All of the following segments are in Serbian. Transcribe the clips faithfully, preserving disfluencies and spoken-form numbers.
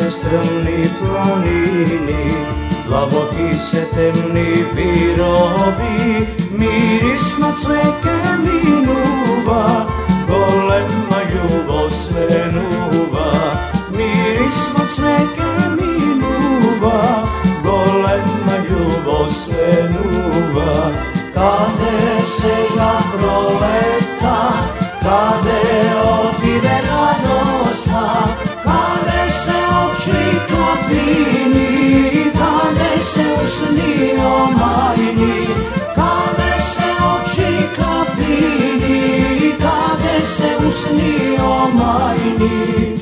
se strmni planini, dlaboki se temni virovi, mirisno cveke minuva, golema ljubav svenuva. Mirisno cveke minuva, golema ljubav svenuva. Kade se ja proleta, kade otide radosta, kade se oči klapini, kade se usni omajni, kade se oči klapini, kade se usni omajni.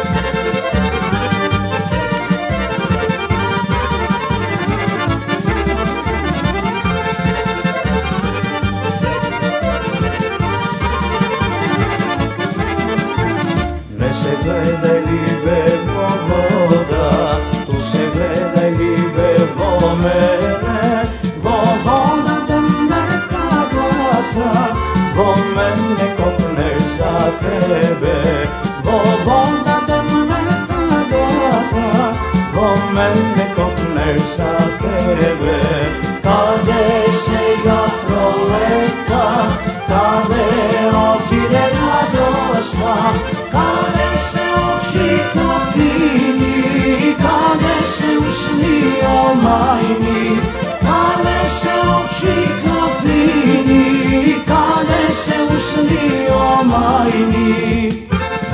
Gledaj libe vo voda, tu se gledaj libe vo mene, vo voda da me kadata, vo mene kopne za tebe, vo voda da me kadata, vo mene kopne za tebe. Kade se ja proleta, kade otide radosta, kade se oči klapini, kade se usni omajni, kade se oči klapini, kade se usni omajni.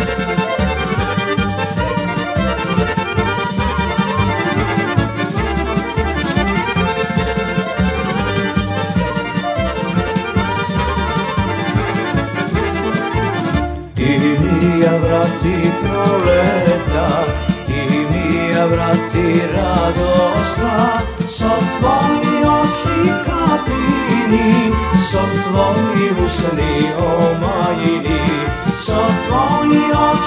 Ti mija vrati proleta, ti mija vrati radosta, so tvoji oči kapini, so tvoji usni omajni, so tvoji oči